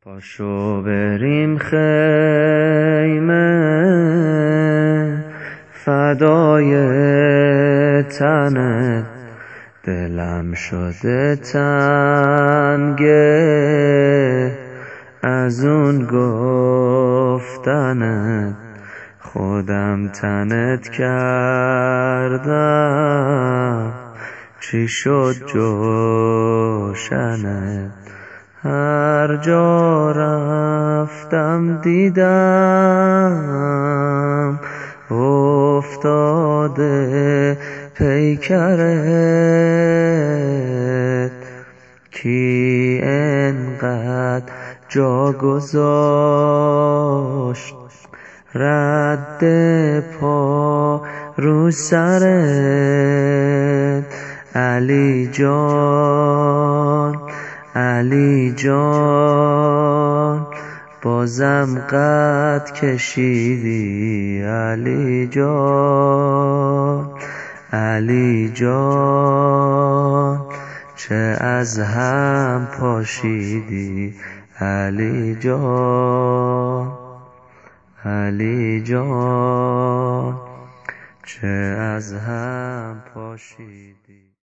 پاشو بریم خیمه فدای تنت، دلم شده تنگه از اون گفتنت، خودم تنت کردم چی شد جوشنت. هر جا رفتم دیدم افتاده پیکرت، کی انقدر جا گذاشت رد پا رو سرت. علی جان علی جان بازم قد کشیدی، علی جان علی جان چه از هم پاشیدی، علی جان علی جان چه از هم پاشیدی.